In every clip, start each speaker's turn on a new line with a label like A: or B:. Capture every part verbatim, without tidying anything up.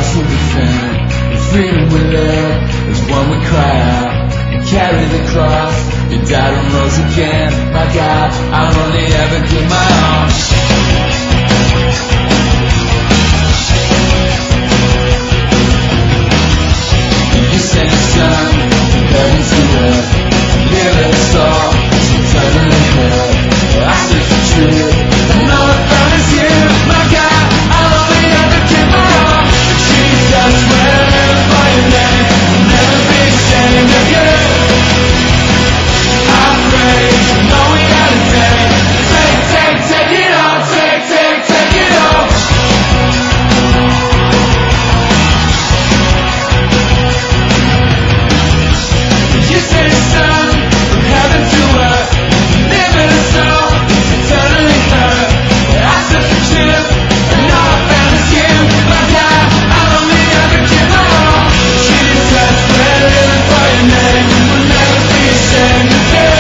A: cross will defend, the freedom we live is one we cry out and carry the cross. You died and rose again, my God, I'll only ever give my all. You sent your son from heaven to earth, live us all, eternally hurt. I stood for truth, and all I found is you, my God, I'll only ever give my all. Jesus, when I live for your name, I'll never be ashamed of you. I praise, you know we gotta take, take, take, take it all, take, take, take it all. You sent your son from heaven to earth, live in a soul, eternally hurt. I stood for truth, and all I found is you, my God, I'll only ever give my all. Jesus, we're living for your name, we'll never be ashamed of you.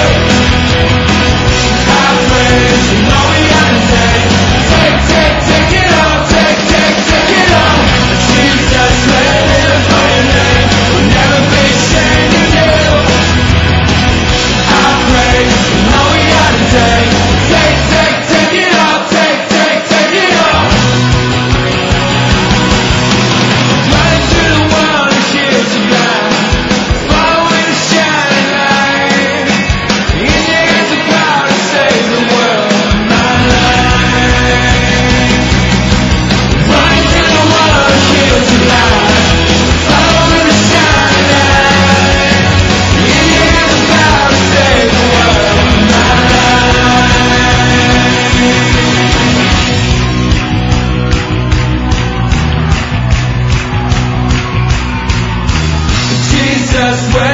A: I praise, you know we gotta take, take, take, take it all, take, take, take it all. Jesus, we're living for your name, we'll never be ashamed of you. I praise, you know we gotta take, take, take, take it all, take, take, take it all. Running through the world to heal you blind, following the shining light. In your hands the power to save the world, my life. Running through the world to heal you blind, following the shining light. In your hands the power to save the world, my life. Jesus, where